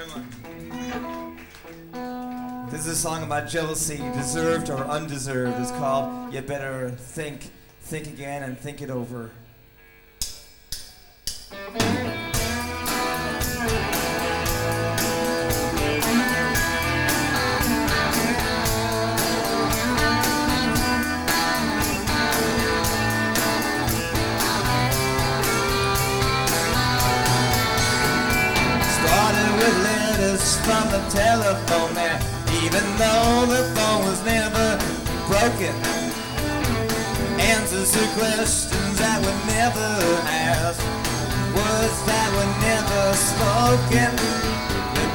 very much. This is a song about jealousy, deserved or undeserved. It's called You Better Think Again and Think It Over. From the telephone man, even though the phone was never broken. Answers to questions that were never asked, words that were never spoken. You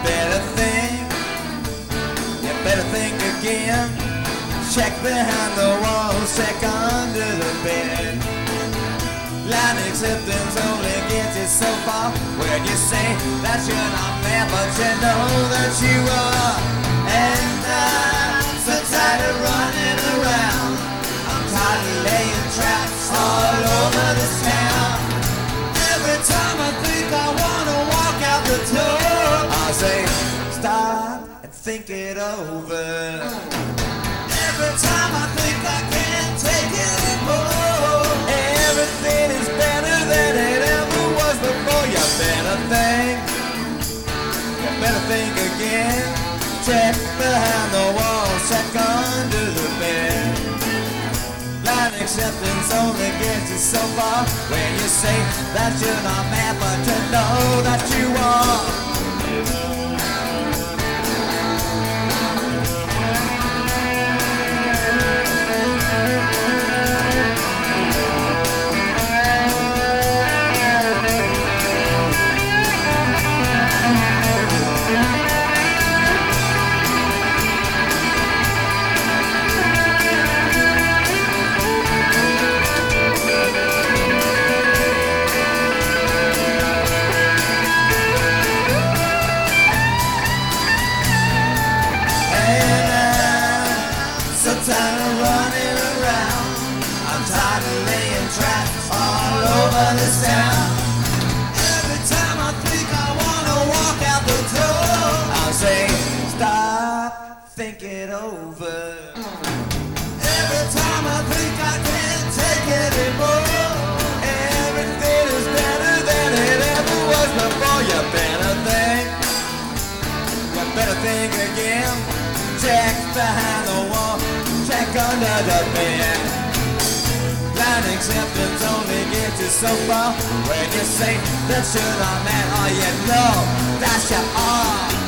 better think again. Check behind the walls, check under the bed. Line acceptance only gets you so far when you say that you're not there, but you know that you are. And I'm so tired of running around. I'm tired of laying traps all over this town. Every time I think I wanna walk out the door, I say stop and think it over. Every time I think I can't take it anymore. Everything is better than it ever was before. You better think again. Check behind the walls, check under the bed. Line acceptance only gets you so far when you say that you're not mad, but you know that you are. This town. Every time I think I wanna walk out the door, I'll say stop, think it over. Every time I think I can't take it anymore. Everything is better than it ever was before. You better think again. Check behind the wall, check under the bed. Line acceptance only gets you so far when you say that you're not mad, or you know that you are.